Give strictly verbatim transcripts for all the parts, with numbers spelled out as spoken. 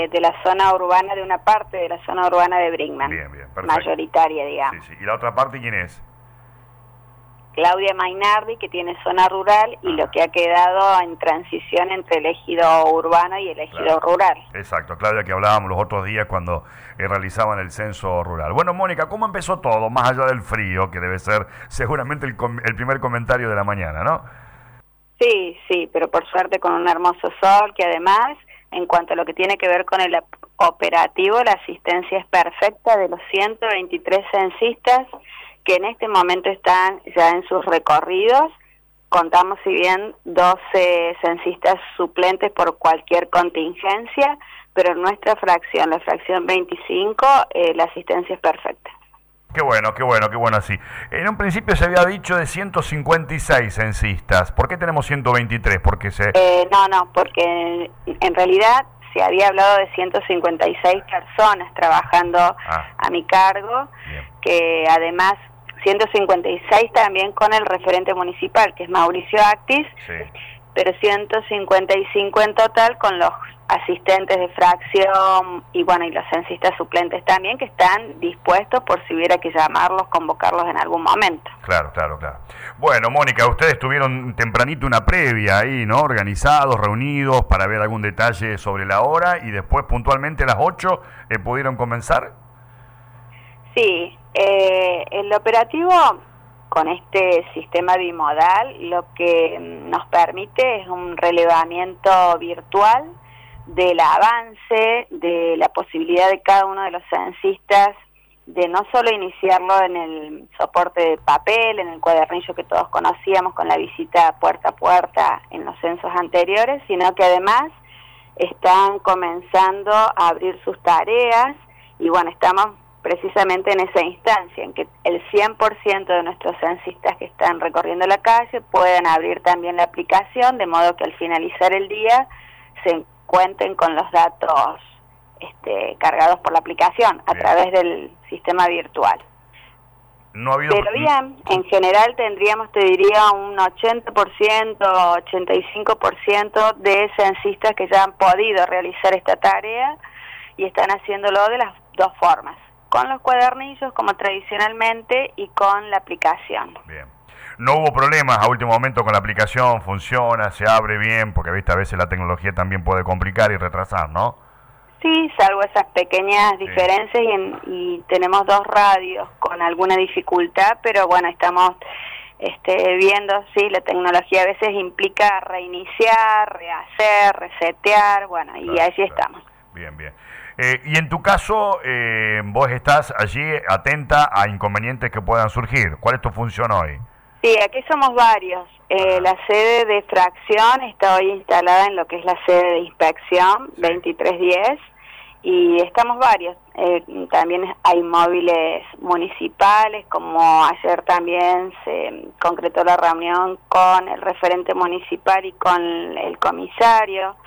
de, de la zona urbana, de una parte de la zona urbana de Brinkmann. Bien, bien, perfecto. Mayoritaria, digamos. Sí, sí. ¿Y la otra parte quién es? Claudia Mainardi, que tiene zona rural, y ah. lo que ha quedado en transición entre el ejido urbano y el ejido claro. rural. Exacto, Claudia, que hablábamos los otros días cuando eh, realizaban el censo rural. Bueno, Mónica, ¿cómo empezó todo, más allá del frío, que debe ser seguramente el, com el primer comentario de la mañana, ¿no? Sí, sí, pero por suerte con un hermoso sol, que además, en cuanto a lo que tiene que ver con el operativo, la asistencia es perfecta de los ciento veintitrés censistas que en este momento están ya en sus recorridos. Contamos, si bien, doce censistas suplentes por cualquier contingencia, pero en nuestra fracción, la fracción veinticinco, eh, la asistencia es perfecta. Qué bueno, qué bueno, qué bueno así. En un principio se había dicho de ciento cincuenta y seis censistas. ¿Por qué tenemos ciento veintitrés? Porque se... Eh, no, no, porque en realidad se había hablado de ciento cincuenta y seis personas trabajando ah. a mi cargo, bien. Que además... ciento cincuenta y seis también con el referente municipal, que es Mauricio Actis, sí. Pero ciento cincuenta y cinco en total con los asistentes de fracción y bueno, y los censistas suplentes también, que están dispuestos por si hubiera que llamarlos, convocarlos en algún momento. Claro, claro, claro. Bueno, Mónica, ustedes tuvieron tempranito una previa ahí, ¿no? Organizados, reunidos para ver algún detalle sobre la hora y después puntualmente a las ocho eh, pudieron comenzar. Sí, eh, el operativo con este sistema bimodal lo que nos permite es un relevamiento virtual del avance, de la posibilidad de cada uno de los censistas de no solo iniciarlo en el soporte de papel, en el cuadernillo que todos conocíamos con la visita puerta a puerta en los censos anteriores, sino que además están comenzando a abrir sus tareas y bueno, estamos precisamente en esa instancia, en que el cien por ciento de nuestros censistas que están recorriendo la calle puedan abrir también la aplicación, de modo que al finalizar el día se cuenten con los datos este, cargados por la aplicación a bien. Través del sistema virtual. No ha habido... Pero bien, en general tendríamos, te diría, un ochenta por ciento, ochenta y cinco por ciento de censistas que ya han podido realizar esta tarea y están haciéndolo de las dos formas, con los cuadernillos como tradicionalmente y con la aplicación. Bien. No hubo problemas a último momento con la aplicación, funciona, se abre bien, porque viste a veces la tecnología también puede complicar y retrasar, ¿no? Sí, salvo esas pequeñas sí. diferencias y, en, y tenemos dos radios con alguna dificultad, pero bueno, estamos este, viendo, sí, la tecnología a veces implica reiniciar, rehacer, resetear, bueno, y claro, allí claro. estamos. Bien, bien. Eh, y en tu caso, eh, vos estás allí atenta a inconvenientes que puedan surgir. ¿Cuál es tu función hoy? Sí, aquí somos varios. Eh, la sede de fracción está hoy instalada en lo que es la sede de inspección, sí. veintitrés diez, y estamos varios. Eh, también hay móviles municipales, como ayer también se concretó la reunión con el referente municipal y con el comisario.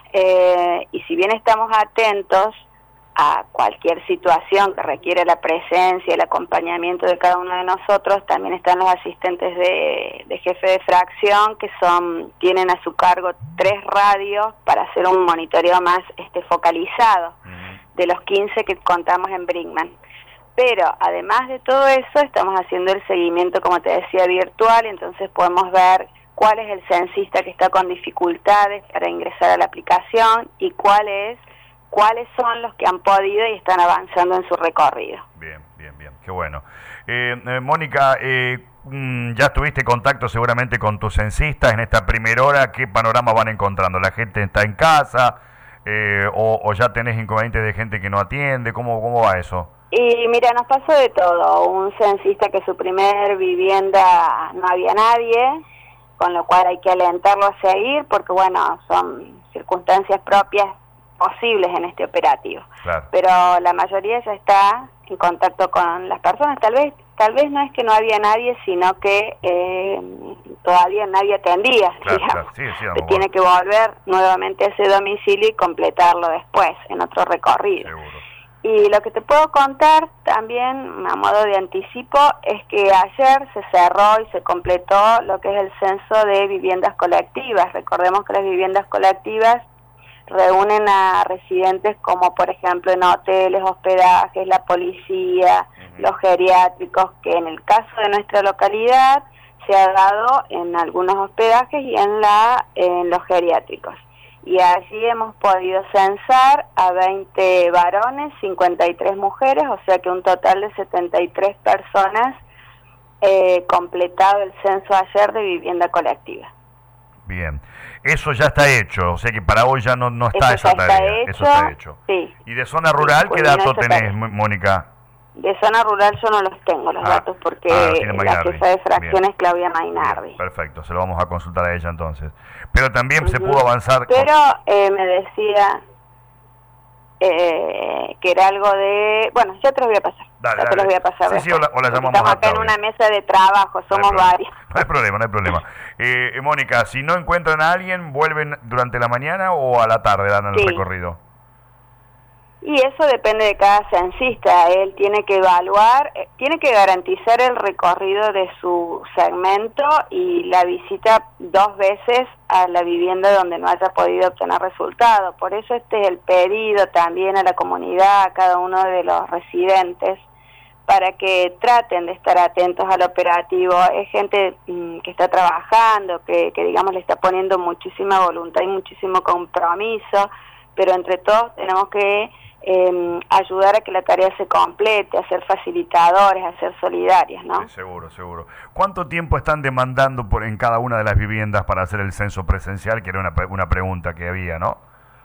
Eh, y si bien estamos atentos a cualquier situación que requiere la presencia y el acompañamiento de cada uno de nosotros, también están los asistentes de, de jefe de fracción que son tienen a su cargo tres radios para hacer un monitoreo más este focalizado uh-huh. de los quince que contamos en Brinkmann. Pero además de todo eso, estamos haciendo el seguimiento, como te decía, virtual, entonces podemos ver cuál es el censista que está con dificultades para ingresar a la aplicación y cuál es, cuáles son los que han podido y están avanzando en su recorrido. Bien, bien, bien, qué bueno. Eh, eh, Mónica, eh, ya tuviste contacto seguramente con tus censistas en esta primera hora. ¿Qué panorama van encontrando? ¿La gente está en casa eh, o, o ya tenés inconvenientes de gente que no atiende? ¿Cómo, cómo va eso? Y mira, nos pasó de todo. Un censista que su primer vivienda no había nadie, con lo cual hay que alentarlo a seguir, porque bueno, son circunstancias propias posibles en este operativo. Claro. Pero la mayoría ya está en contacto con las personas. Tal vez tal vez no es que no había nadie, sino que eh, todavía nadie atendía, claro, digamos. Claro. Sí, sí, que tiene que volver nuevamente a ese domicilio y completarlo después, en otro recorrido. Seguro. Y lo que te puedo contar también, a modo de anticipo, es que ayer se cerró y se completó lo que es el censo de viviendas colectivas. Recordemos que las viviendas colectivas reúnen a residentes como por ejemplo en hoteles, hospedajes, la policía, uh-huh. los geriátricos, que en el caso de nuestra localidad se ha dado en algunos hospedajes y en, la, en los geriátricos. Y allí hemos podido censar a veinte varones, cincuenta y tres mujeres, o sea que un total de setenta y tres personas eh, completado el censo ayer de vivienda colectiva. Bien, eso ya está hecho, o sea que para hoy ya no, no está eso esa ya tarea. Está hecho, eso está hecho. Sí. ¿Y de zona rural sí, qué datos tenés, Mónica? De zona rural yo no los tengo, los ah, datos, porque ah, la jefa de fracción es Claudia Mainardi. Bien, perfecto, se lo vamos a consultar a ella entonces. Pero también uh-huh. se pudo avanzar... Pero con... eh, me decía eh, que era algo de... Bueno, yo te los voy a pasar. Dale, ya dale. te los voy a pasar. Sí, sí, o la, o la llamamos Estamos a acá en una mesa de trabajo, somos no varios. No hay problema, no hay problema. Eh, eh, Mónica, si no encuentran a alguien, ¿vuelven durante la mañana o a la tarde dan el sí. recorrido? Y eso depende de cada censista. Él tiene que evaluar, eh, tiene que garantizar el recorrido de su segmento y la visita dos veces a la vivienda donde no haya podido obtener resultado. Por eso este es el pedido también a la comunidad, a cada uno de los residentes, para que traten de estar atentos al operativo. Es gente mmm, que está trabajando, que, que digamos le está poniendo muchísima voluntad y muchísimo compromiso, pero entre todos tenemos que Eh, ayudar a que la tarea se complete, a ser facilitadores, a ser solidarias, ¿no? Sí, seguro, seguro. ¿Cuánto tiempo están demandando por en cada una de las viviendas para hacer el censo presencial? Que era una, una pregunta que había, ¿no?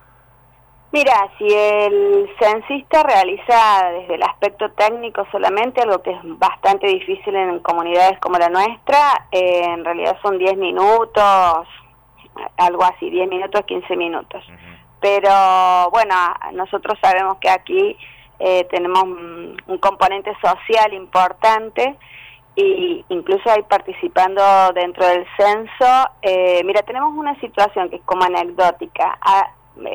Mira, si el censista realiza desde el aspecto técnico solamente, algo que es bastante difícil en comunidades como la nuestra, eh, en realidad son diez minutos, algo así, diez minutos, quince minutos. Uh-huh. Pero bueno, nosotros sabemos que aquí eh, tenemos un, un componente social importante y incluso hay participando dentro del censo. Eh, mira, tenemos una situación que es como anecdótica. A,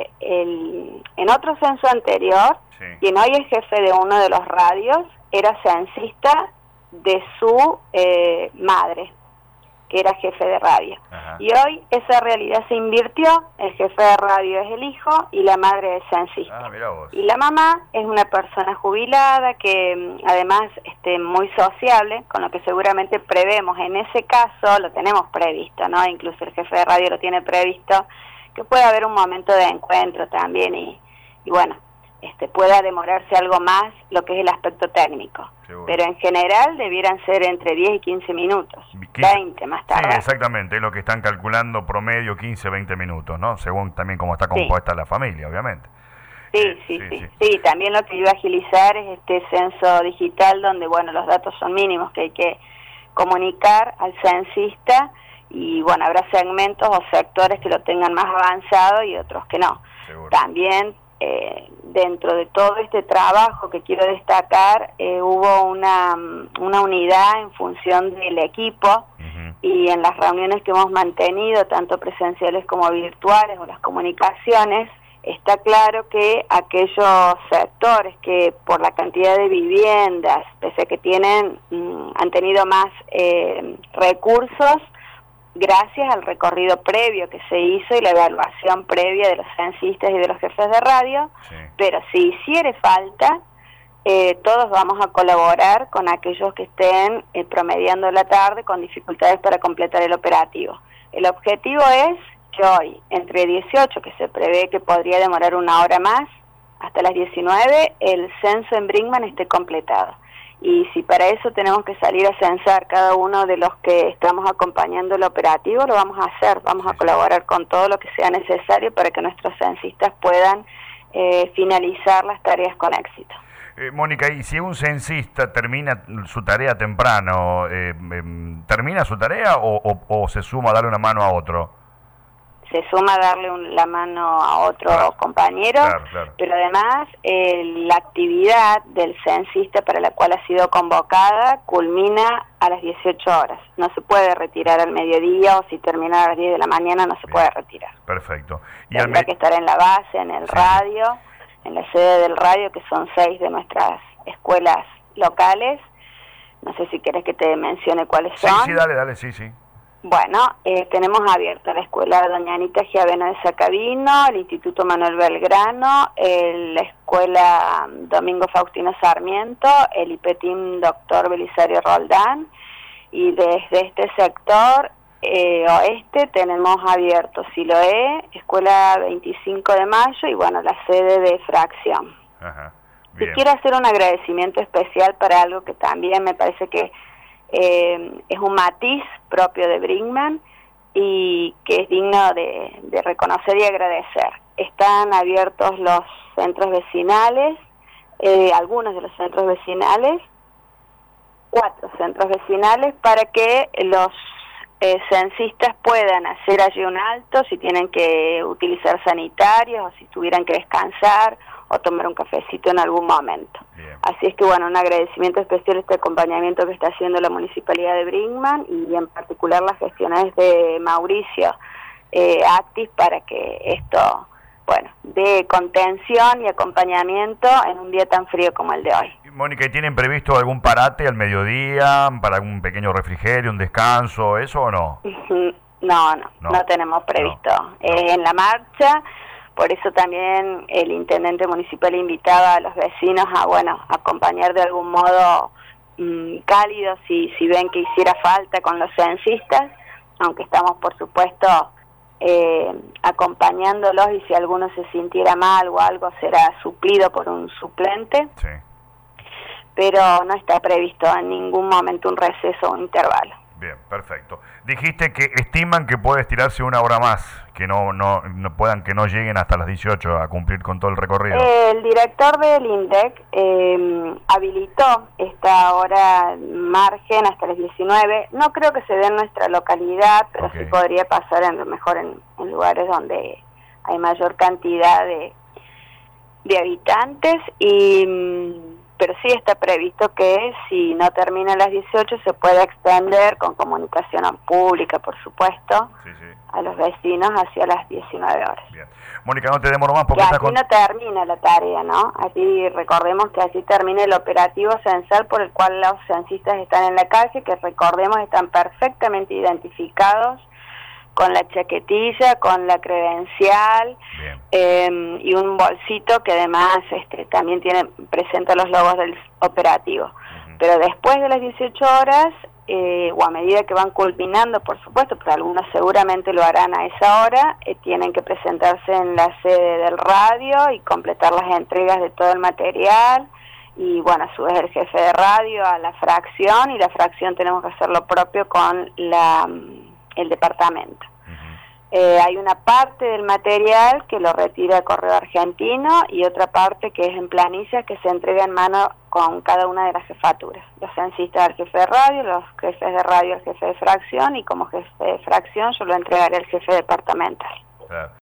el, en otro censo anterior, sí. quien hoy es jefe de uno de los radios era censista de su eh, madre, que era jefe de radio. Ajá. Y hoy esa realidad se invirtió, el jefe de radio es el hijo y la madre es censista. Ah, mirá vos. Y la mamá es una persona jubilada que además este, muy sociable, con lo que seguramente prevemos, en ese caso lo tenemos previsto, ¿no? Incluso el jefe de radio lo tiene previsto, que puede haber un momento de encuentro también y, y bueno, este pueda demorarse algo más lo que es el aspecto técnico. Seguro. Pero en general debieran ser entre diez y quince minutos, quince, veinte más tarde. Sí, exactamente, es lo que están calculando promedio quince, veinte minutos, ¿no? Según también cómo está compuesta sí. la familia, obviamente. Sí, eh, sí, sí, sí, sí. También lo que iba a agilizar es este censo digital donde, bueno, los datos son mínimos que hay que comunicar al censista y, bueno, habrá segmentos o sectores que lo tengan más avanzado y otros que no. Seguro. También Eh, dentro de todo este trabajo que quiero destacar, eh, hubo una, una unidad en función del equipo uh-huh. y en las reuniones que hemos mantenido, tanto presenciales como virtuales o las comunicaciones, está claro que aquellos sectores que por la cantidad de viviendas, pese a que tienen, mmm, han tenido más eh, recursos, gracias al recorrido previo que se hizo y la evaluación previa de los censistas y de los jefes de radio, sí. pero si hiciere falta, eh, todos vamos a colaborar con aquellos que estén eh, promediando la tarde con dificultades para completar el operativo. El objetivo es que hoy, entre dieciocho, que se prevé que podría demorar una hora más, hasta las diecinueve, el censo en Brinkman esté completado. Y si para eso tenemos que salir a censar cada uno de los que estamos acompañando el operativo, lo vamos a hacer, vamos a colaborar con todo lo que sea necesario para que nuestros censistas puedan eh, finalizar las tareas con éxito. Eh, Mónica, y si un censista termina su tarea temprano, eh, eh, ¿termina su tarea o, o, o se suma a darle una mano a otro? Se suma a darle un, la mano a otro claro, compañero, claro, claro. pero además eh, la actividad del censista para la cual ha sido convocada culmina a las dieciocho horas. No se puede retirar al mediodía o si termina a las diez de la mañana no se Bien. puede retirar. Perfecto. Y Tendrá que estar en la base, en el sí. radio, en la sede del radio, que son seis de nuestras escuelas locales. No sé si querés que te mencione cuáles sí, son. Sí, dale, dale, sí, sí. Bueno, eh, tenemos abierta la Escuela Doña Anita Giavena de Sacabino, el Instituto Manuel Belgrano, el, la Escuela Domingo Faustino Sarmiento, el IPETIM Doctor Belisario Roldán, y desde este sector eh, oeste tenemos abierto Siloé, Escuela veinticinco de mayo y bueno, la sede de Fracción. Ajá, y quiero hacer un agradecimiento especial para algo que también me parece que Eh, es un matiz propio de Brinkmann y que es digno de, de reconocer y agradecer. Están abiertos los centros vecinales, eh, algunos de los centros vecinales, cuatro centros vecinales, para que los eh, censistas puedan hacer allí un alto si tienen que utilizar sanitarios o si tuvieran que descansar o tomar un cafecito en algún momento. Bien. Así es que bueno, un agradecimiento especial a este acompañamiento que está haciendo la Municipalidad de Brinkmann y en particular las gestiones de Mauricio eh, Actis para que esto, bueno, dé contención y acompañamiento en un día tan frío como el de hoy. Mónica, ¿y tienen previsto algún parate al mediodía para algún pequeño refrigerio, un descanso, eso o no? No, no, no, no tenemos previsto. No, no. Eh, en la marcha. Por eso también el intendente municipal invitaba a los vecinos a, bueno, acompañar de algún modo mmm, cálido si, si ven que hiciera falta con los censistas, aunque estamos por supuesto eh, acompañándolos y si alguno se sintiera mal o algo será suplido por un suplente, sí. Pero no está previsto en ningún momento un receso o un intervalo. Bien, perfecto. Dijiste que estiman que puede estirarse una hora más, que no no, no puedan que no lleguen hasta las dieciocho a cumplir con todo el recorrido. El director del INDEC eh, habilitó esta hora margen hasta las diecinueve. No creo que se dé en nuestra localidad, pero okay. Sí podría pasar a lo mejor en, en lugares donde hay mayor cantidad de, de habitantes y... Pero sí está previsto que si no termina a las dieciocho se pueda extender con comunicación pública, por supuesto, sí, sí. a los vecinos hacia las diecinueve horas. Bien. Mónica, no te demoro más porque... Que así con... no termina la tarea, ¿no? Así recordemos que así termina el operativo censal por el cual los censistas están en la calle, que recordemos están perfectamente identificados con la chaquetilla, con la credencial eh, y un bolsito que además este, también tiene presenta los logos del operativo. Uh-huh. Pero después de las dieciocho horas, eh, o a medida que van culminando, por supuesto, pero algunos seguramente lo harán a esa hora, eh, tienen que presentarse en la sede del radio y completar las entregas de todo el material. Y bueno, a su vez el jefe de radio a la fracción, y la fracción tenemos que hacer lo propio con la... el departamento. Uh-huh. Eh, hay una parte del material que lo retira el Correo Argentino y otra parte que es en planillas que se entrega en mano con cada una de las jefaturas. Los censistas al jefe de radio, los jefes de radio al jefe de fracción y como jefe de fracción yo lo entregaré al jefe departamental. Claro.